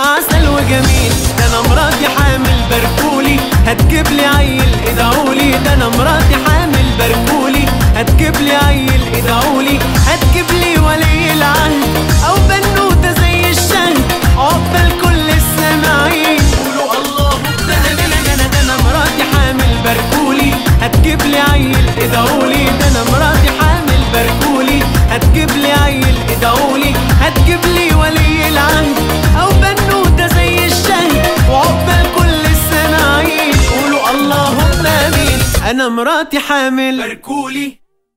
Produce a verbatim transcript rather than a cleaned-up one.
عسل وجميل. ده انا مراتي حامل باركولي هتجيب لي عيل ادعولي. ده انا مراتي حامل باركولي هتجيب لي عيل ادعولي. هتجيب لي ولي العهد او بنوته زي الشهد عقبال كل السامعين. قولوا الله. ده انا ده انا مراتي حامل باركولي هتجيب لي عيل ادعولي. ده انا مراتي حامل باركولي هتجيب لي عيل ادعولي. هتجيب لي ولي العهد او بنوته زي الشهد وعقبال كل السامعين. قولوا اللهم امين. انا مراتي حامل باركولي.